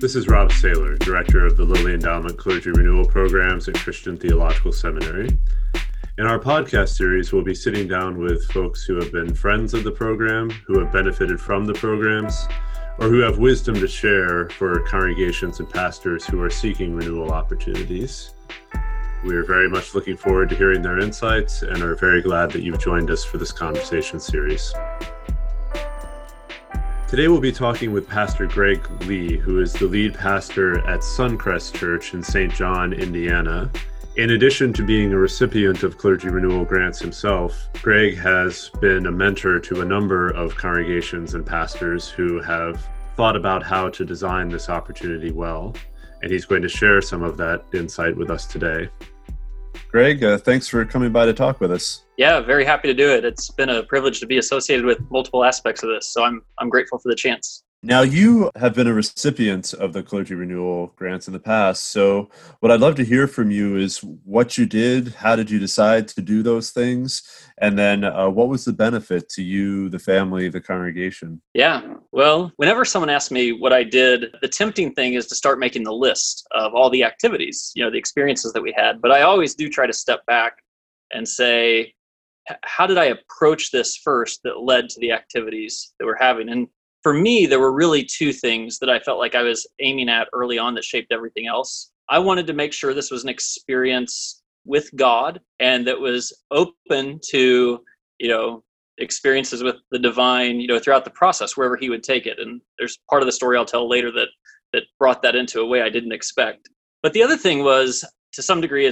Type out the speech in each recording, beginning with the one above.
This is Rob Saylor, Director of the Lilly Endowment Clergy Renewal Programs at Christian Theological Seminary. In our podcast series, we'll be sitting down with folks who have been friends of the program, who have benefited from the programs, or who have wisdom to share for congregations and pastors who are seeking renewal opportunities. We are very much looking forward to hearing their insights and are very glad that you've joined us for this conversation series. Today we'll be talking with Pastor Greg Lee, who is the lead pastor at Suncrest Church in St. John, Indiana. In addition to being a recipient of clergy renewal grants himself, Greg has been a mentor to a number of congregations and pastors who have thought about how to design this opportunity well, and he's going to share some of that insight with us today. Greg, thanks for coming by to talk with us. Yeah, very happy to do it. It's been a privilege to be associated with multiple aspects of this, so I'm grateful for the chance. Now, you have been a recipient of the clergy renewal grants in the past, so what I'd love to hear from you is what you did, how did you decide to do those things, and then what was the benefit to you, the family, the congregation? Yeah, well, whenever someone asks me what I did, the tempting thing is to start making the list of all the activities, the experiences that we had, but I always do try to step back and say, how did I approach this first that led to the activities that we're having? And for me, there were really two things that I felt like I was aiming at early on that shaped everything else. I wanted to make sure this was an experience with God and that was open to, experiences with the divine, throughout the process, wherever he would take it. And there's part of the story I'll tell later that brought that into a way I didn't expect. But the other thing was, to some degree,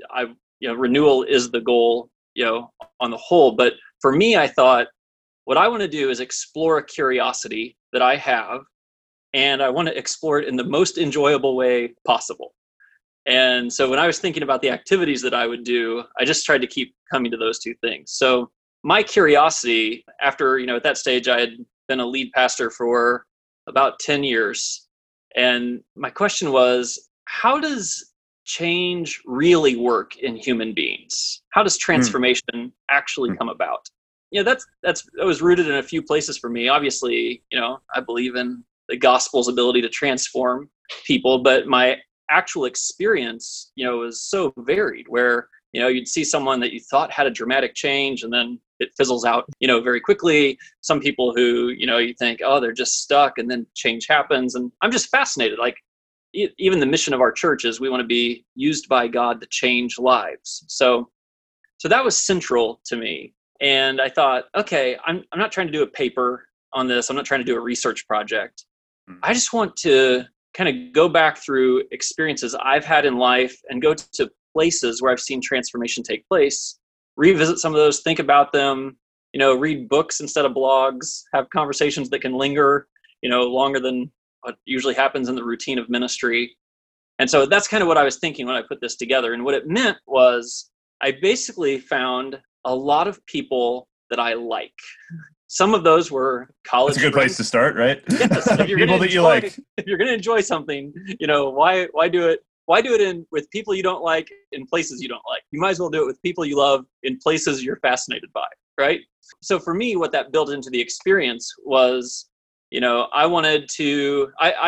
renewal is the goal, on the whole. But for me, I thought, what I want to do is explore a curiosity that I have, and I want to explore it in the most enjoyable way possible. And so when I was thinking about the activities that I would do, I just tried to keep coming to those two things. So my curiosity, after, at that stage, I had been a lead pastor for about 10 years. And my question was, how does change really work in human beings? How does transformation actually come about? That was rooted in a few places for me. Obviously, I believe in the gospel's ability to transform people, but my actual experience, was so varied where, you'd see someone that you thought had a dramatic change and then it fizzles out, very quickly. Some people who, you think, oh, they're just stuck, and then change happens. And I'm just fascinated. Like, even the mission of our church is we want to be used by God to change lives. So that was central to me. And I thought, okay, I'm not trying to do a paper on this. I'm not trying to do a research project. I just want to kind of go back through experiences I've had in life and go to places where I've seen transformation take place, revisit some of those, think about them, read books instead of blogs, have conversations that can linger, longer than what usually happens in the routine of ministry. And so that's kind of what I was thinking when I put this together. And what it meant was I basically found a lot of people that I like. Some of those were college That's a good friends. place to start, right? Yes. If you're People that you like. If you're going to enjoy something, why do it? Why do it with people you don't like in places you don't like? You might as well do it with people you love in places you're fascinated by, right? So for me, what that built into the experience was, I wanted to.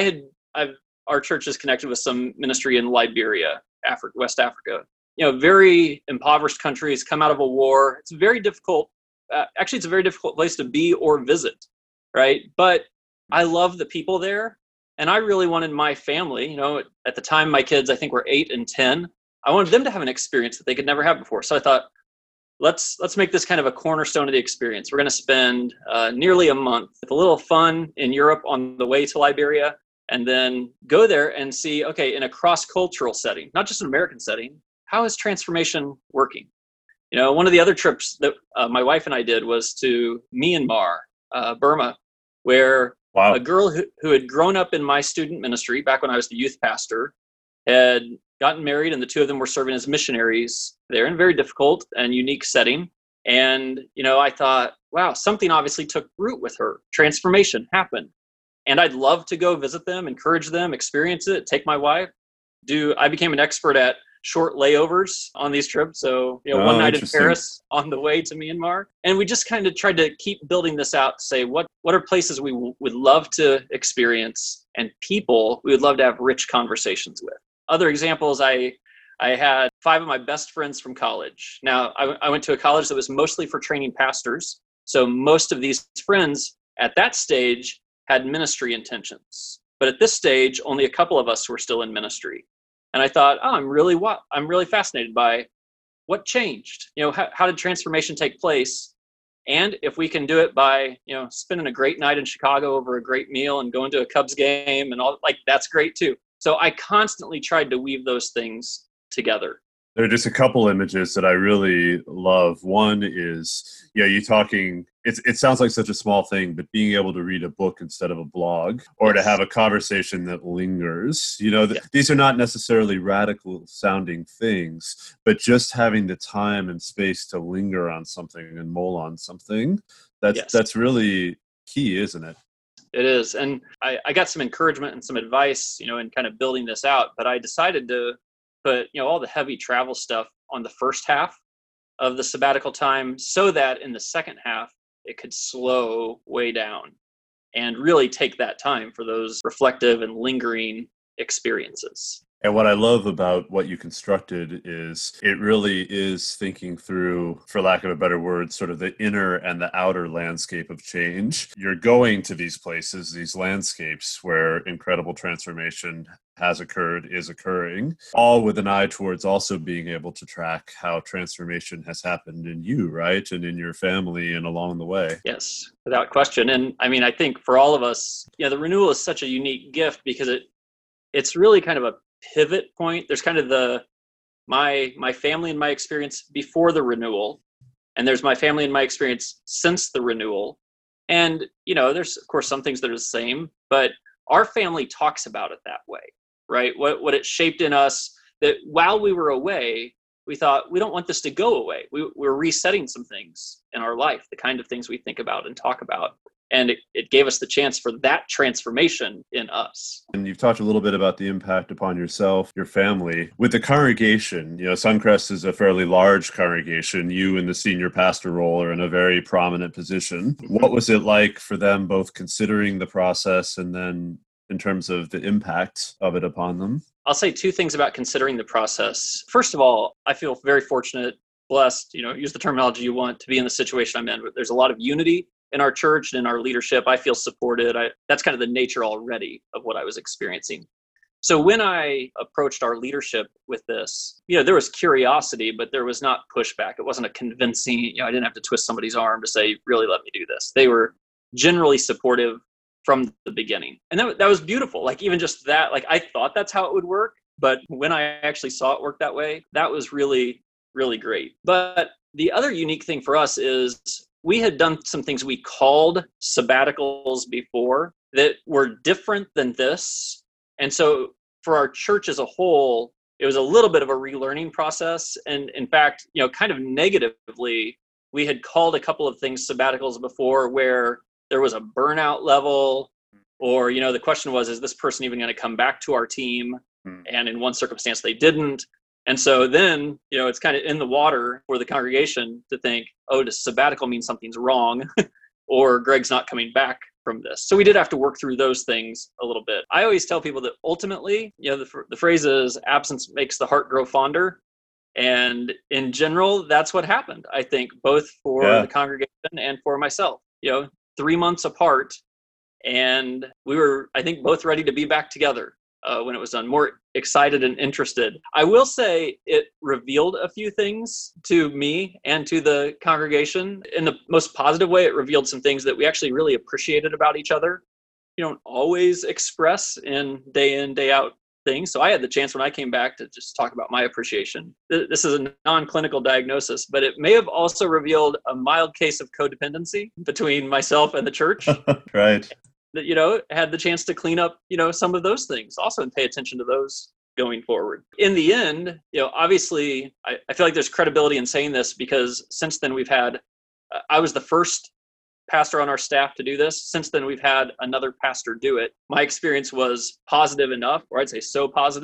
Our church is connected with some ministry in Liberia, West Africa. Very impoverished countries, come out of a war. It's very difficult. Actually, it's a very difficult place to be or visit, right? But I love the people there. And I really wanted my family, at the time, my kids, I think, were 8 and 10. I wanted them to have an experience that they could never have before. So I thought, let's make this kind of a cornerstone of the experience. We're going to spend nearly a month with a little fun in Europe on the way to Liberia, and then go there and see, okay, in a cross-cultural setting, not just an American setting, how is transformation working? One of the other trips that my wife and I did was to Myanmar, Burma, where a girl who had grown up in my student ministry back when I was the youth pastor had gotten married, and the two of them were serving as missionaries there in a very difficult and unique setting. And, I thought, wow, something obviously took root with her. Transformation happened. And I'd love to go visit them, encourage them, experience it, take my wife. I became an expert at short layovers on these trips. So, one night in Paris on the way to Myanmar. And we just kind of tried to keep building this out to say, what are places we would love to experience and people we would love to have rich conversations with. Other examples, I had 5 of my best friends from college. Now, I went to a college that was mostly for training pastors. So most of these friends at that stage had ministry intentions. But at this stage, only a couple of us were still in ministry. And I thought, I'm really fascinated by what changed. How did transformation take place? And if we can do it by, spending a great night in Chicago over a great meal and going to a Cubs game and all, that's great too. So I constantly tried to weave those things together. There are just a couple images that I really love. One is, you talking, it sounds like such a small thing, but being able to read a book instead of a blog, or to have a conversation that lingers. These are not necessarily radical sounding things, but just having the time and space to linger on something and mull on something, that's really key, isn't it? It is. And I got some encouragement and some advice, in kind of building this out, but I decided to put, all the heavy travel stuff on the first half of the sabbatical time so that in the second half, it could slow way down and really take that time for those reflective and lingering experiences. And what I love about what you constructed is it really is thinking through, for lack of a better word, sort of the inner and the outer landscape of change. You're going to these places, these landscapes where incredible transformation has occurred, is occurring, all with an eye towards also being able to track how transformation has happened in you, right? And in your family and along the way. Yes, without question. And I think for all of us, the renewal is such a unique gift because it's really kind of a pivot point. There's kind of my family and my experience before the renewal, and there's my family and my experience since the renewal. And, there's of course some things that are the same, but our family talks about it that way, right? What it shaped in us, that while we were away, we thought, we don't want this to go away. We're resetting some things in our life, the kind of things we think about and talk about. And it gave us the chance for that transformation in us. And you've talked a little bit about the impact upon yourself, your family. With the congregation, Suncrest is a fairly large congregation. You in the senior pastor role are in a very prominent position. What was it like for them, both considering the process and then in terms of the impact of it upon them? I'll say 2 things about considering the process. First of all, I feel very fortunate, blessed, use the terminology you want, to be in the situation I'm in. There's a lot of unity in our church and in our leadership. I feel supported. That's kind of the nature already of what I was experiencing. So when I approached our leadership with this, there was curiosity, but there was not pushback. It wasn't a convincing, I didn't have to twist somebody's arm to say, really let me do this. They were generally supportive from the beginning. And that was beautiful. Even just that, I thought that's how it would work. But when I actually saw it work that way, that was really, really great. But the other unique thing for us is we had done some things we called sabbaticals before that were different than this. And so for our church as a whole, it was a little bit of a relearning process. And in fact, kind of negatively, we had called a couple of things sabbaticals before where there was a burnout level, or, the question was, is this person even going to come back to our team? And in one circumstance, they didn't. And so then, it's kind of in the water for the congregation to think, does sabbatical mean something's wrong or Greg's not coming back from this? So we did have to work through those things a little bit. I always tell people that ultimately, the phrase is absence makes the heart grow fonder. And in general, that's what happened, I think, both for the congregation and for myself, 3 months apart. And we were, I think, both ready to be back together. When it was done, more excited and interested. I will say it revealed a few things to me and to the congregation. In the most positive way, it revealed some things that we actually really appreciated about each other. You don't always express in, day out things. So I had the chance when I came back to just talk about my appreciation. This is a non-clinical diagnosis, but it may have also revealed a mild case of codependency between myself and the church. Right. That, had the chance to clean up, some of those things also and pay attention to those going forward. In the end, obviously, I feel like there's credibility in saying this because since then we've had, I was the first pastor on our staff to do this. Since then, we've had another pastor do it. My experience was positive enough, or I'd say so positive,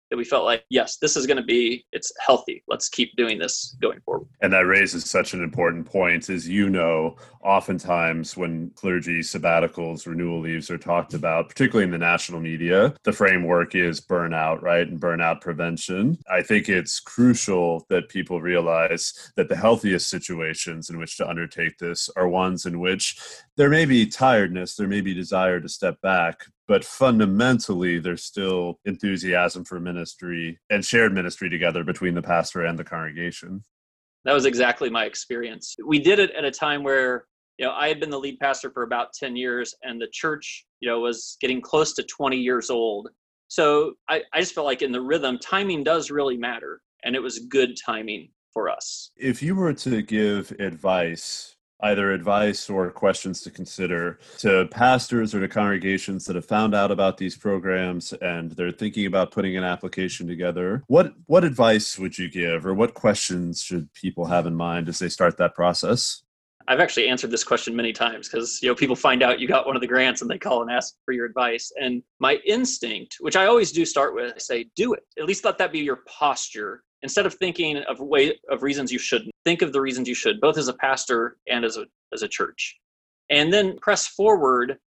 that we felt like, yes, this is it's healthy. Let's keep doing this going forward. And that raises such an important point. As you know, oftentimes when clergy sabbaticals, renewal leaves are talked about, particularly in the national media, the framework is burnout, right? And burnout prevention. I think it's crucial that people realize that the healthiest situations in which to undertake this are ones in which there may be tiredness, there may be desire to step back, but fundamentally, there's still enthusiasm for ministry and shared ministry together between the pastor and the congregation. That was exactly my experience. We did it at a time where, I had been the lead pastor for about 10 years, and the church, was getting close to 20 years old. So I just felt like in the rhythm, timing does really matter, and it was good timing for us. If you were to give advice, either advice or questions to consider to pastors or to congregations that have found out about these programs and they're thinking about putting an application together, what advice would you give, or what questions should people have in mind as they start that process? I've actually answered this question many times because, people find out you got one of the grants and they call and ask for your advice. And my instinct, which I always do start with, I say, do it. At least let that be your posture. Instead of thinking of reasons you shouldn't, think of the reasons you should, both as a pastor and as a church. And then press forward,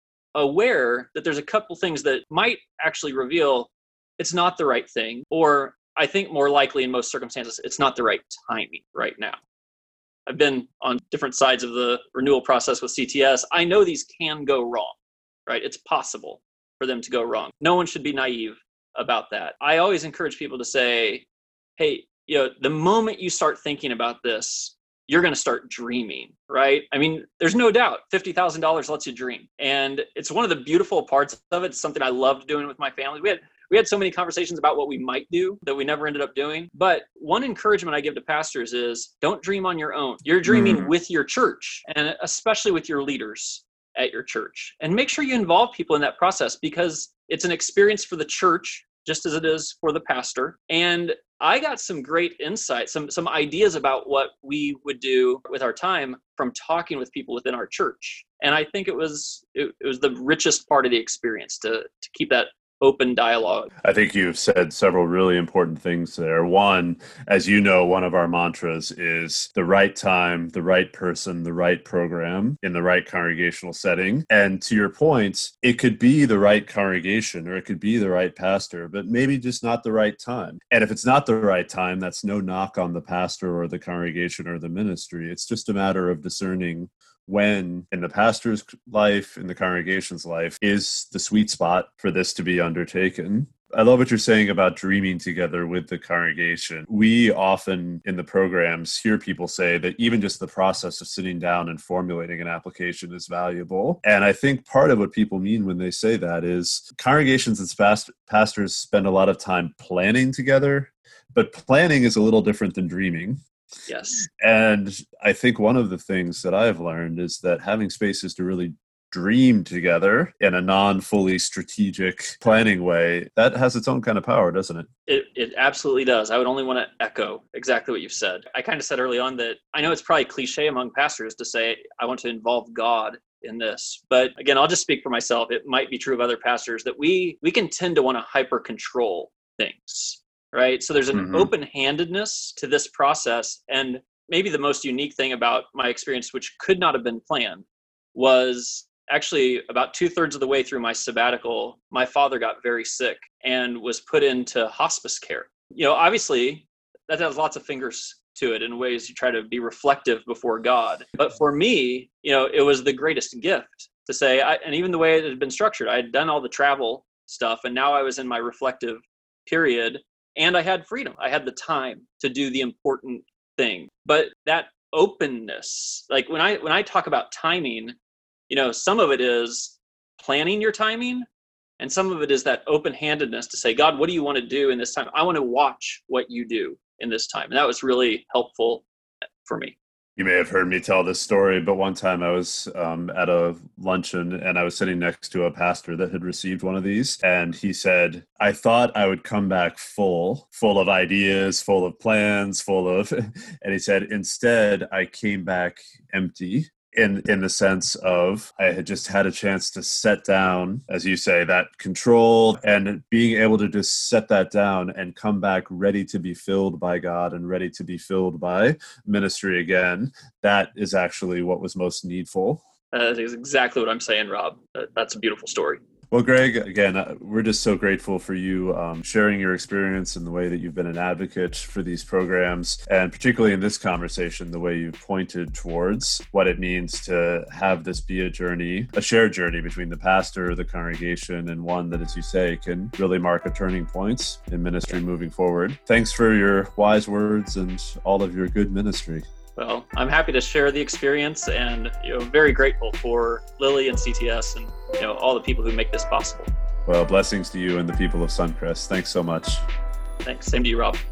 aware that there's a couple things that might actually reveal it's not the right thing, or I think more likely in most circumstances, it's not the right timing right now. I've been on different sides of the renewal process with CTS. I know these can go wrong, right? It's possible for them to go wrong. No one should be naive about that. I always encourage people to say, hey, the moment you start thinking about this, you're going to start dreaming, right? I mean, there's no doubt $50,000 lets you dream. And it's one of the beautiful parts of it. It's something I loved doing with my family. We had so many conversations about what we might do that we never ended up doing. But one encouragement I give to pastors is don't dream on your own. You're dreaming with your church, and especially with your leaders at your church. And make sure you involve people in that process, because it's an experience for the church just as it is for the pastor. And I got some great insights, some ideas about what we would do with our time from talking with people within our church. And I think it was the richest part of the experience to keep that open dialogue. I think you've said several really important things there. One, as you know, one of our mantras is the right time, the right person, the right program in the right congregational setting. And to your point, it could be the right congregation or it could be the right pastor, but maybe just not the right time. And if it's not the right time, that's no knock on the pastor or the congregation or the ministry. It's just a matter of discerning when in the pastor's life, in the congregation's life, is the sweet spot for this to be undertaken. I love what you're saying about dreaming together with the congregation. We often in the programs hear people say that even just the process of sitting down and formulating an application is valuable. And I think part of what people mean when they say that is congregations and pastors spend a lot of time planning together, but planning is a little different than dreaming. Yes. And I think one of the things that I've learned is that having spaces to really dream together in a non-fully strategic planning way, that has its own kind of power, doesn't it? It absolutely does. I would only want to echo exactly what you've said. I kind of said early on that I know it's probably cliche among pastors to say, I want to involve God in this. But again, I'll just speak for myself. It might be true of other pastors that we can tend to want to hyper control things. Right. So there's an open-handedness to this process. And maybe the most unique thing about my experience, which could not have been planned, was actually about 2/3 of the way through my sabbatical, my father got very sick and was put into hospice care. Obviously that has lots of fingers to it in ways you try to be reflective before God. But for me, it was the greatest gift to say, and even the way it had been structured, I had done all the travel stuff and now I was in my reflective period. And I had freedom. I had the time to do the important thing. But that openness, like when I talk about timing, some of it is planning your timing, and some of it is that open-handedness to say, God, what do you want to do in this time? I want to watch what you do in this time. And that was really helpful for me. You may have heard me tell this story, but one time I was at a luncheon and I was sitting next to a pastor that had received one of these. And he said, I thought I would come back full of ideas, full of plans, and he said, instead, I came back empty. in the sense of I had just had a chance to set down, as you say, that control, and being able to just set that down and come back ready to be filled by God and ready to be filled by ministry again. That is actually what was most needful. That is exactly what I'm saying, Rob. That's a beautiful story. Well, Greg, again, we're just so grateful for you sharing your experience and the way that you've been an advocate for these programs, and particularly in this conversation, the way you've pointed towards what it means to have this be a journey, a shared journey between the pastor, the congregation, and one that, as you say, can really mark a turning point in ministry moving forward. Thanks for your wise words and all of your good ministry. Well, I'm happy to share the experience, and very grateful for Lily and CTS and all the people who make this possible. Well, blessings to you and the people of Suncrest. Thanks so much. Thanks. Same to you, Rob.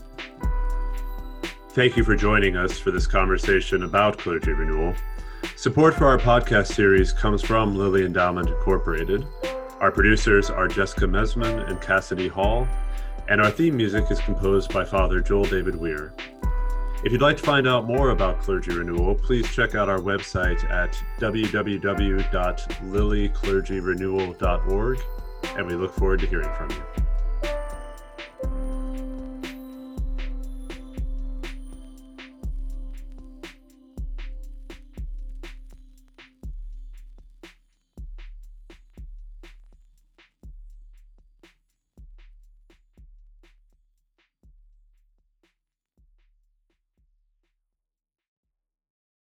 Thank you for joining us for this conversation about clergy renewal. Support for our podcast series comes from Lilly Endowment Incorporated. Our producers are Jessica Mesman and Cassidy Hall, and our theme music is composed by Father Joel David Weir. If you'd like to find out more about clergy renewal, please check out our website at www.lillyclergyrenewal.org, and we look forward to hearing from you.